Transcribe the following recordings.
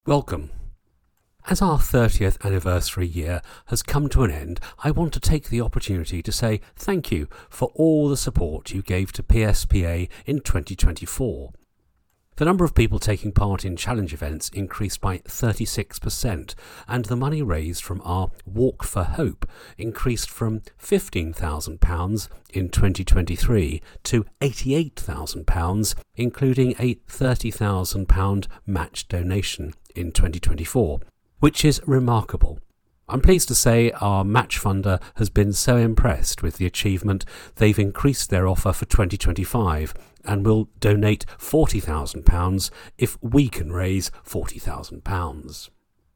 Welcome. As our 30th anniversary year has come to an end, I want to take the opportunity to say thank you for all the support you gave to PSPA in 2024. The number of people taking part in challenge events increased by 36%, and the money raised from our Walk for Hope increased from £15,000 in 2023 to £88,000, including a £30,000 match donation in 2024, which is remarkable. I'm pleased to say our match funder has been so impressed with the achievement they've increased their offer for 2025 and will donate £40,000 if we can raise £40,000.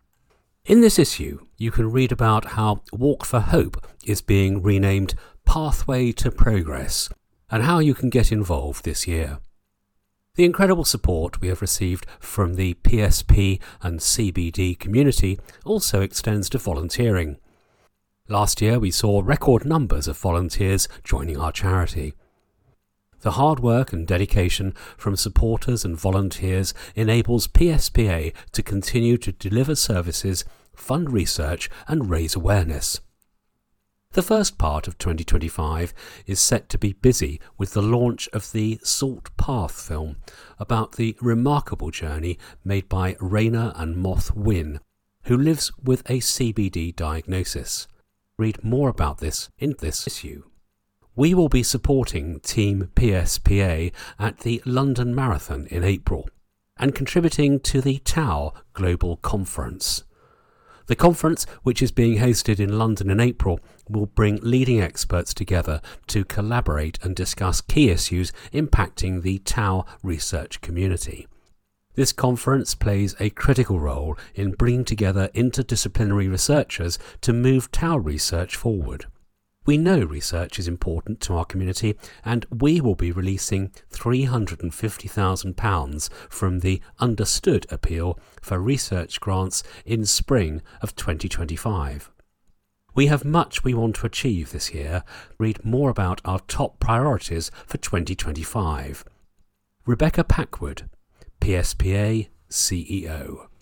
In this issue, you can read about how Walk for Hope is being renamed Pathway to Progress and how you can get involved this year. The incredible support we have received from the PSP and CBD community also extends to volunteering. Last year we saw record numbers of volunteers joining our charity. The hard work and dedication from supporters and volunteers enables PSPA to continue to deliver services, fund research and raise awareness. The first part of 2025 is set to be busy with the launch of the Salt Path film about the remarkable journey made by Raina and Moth Wynn, who lives with a CBD diagnosis. Read more about this in this issue. We will be supporting Team PSPA at the London Marathon in April and contributing to the Tau Global Conference. The conference, which is being hosted in London in April, will bring leading experts together to collaborate and discuss key issues impacting the Tau research community. This conference plays a critical role in bringing together interdisciplinary researchers to move Tau research forward. We know research is important to our community, and we will be releasing £350,000 from the Understood appeal for research grants in spring of 2025. We have much we want to achieve this year. Read more about our top priorities for 2025. Rebecca Packwood, PSPA CEO.